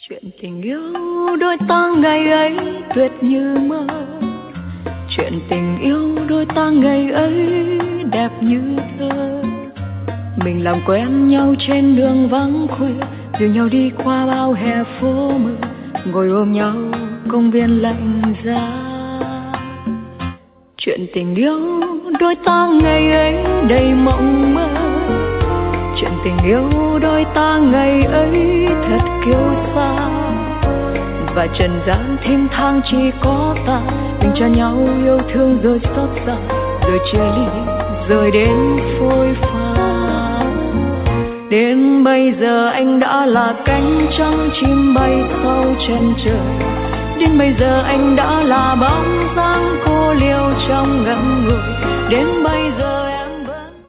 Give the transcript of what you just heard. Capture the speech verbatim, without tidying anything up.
Chuyện tình yêu đôi ta ngày ấy tuyệt như mơ. Chuyện tình yêu đôi ta ngày ấy đẹp như thơ. Mình làm quen nhau trên đường vắng khuya, dìu nhau đi qua bao hè phố mưa, ngồi ôm nhau công viên lạnh giá. Chuyện tình yêu đôi ta ngày ấy đầy mộng mơ. Chuyện tình yêu đôi ta ngày ấy thật kiêu sa. Và trần gian thêm thang chỉ có ta, mình cho nhau yêu thương rồi xót xa, rồi chia ly, rồi đến phôi pha. Đến bây giờ anh đã là cánh trắng chim bay sau chân trời. Đến bây giờ anh đã là bóng dáng cô liêu trong ngậm ngùi. Đến bây giờ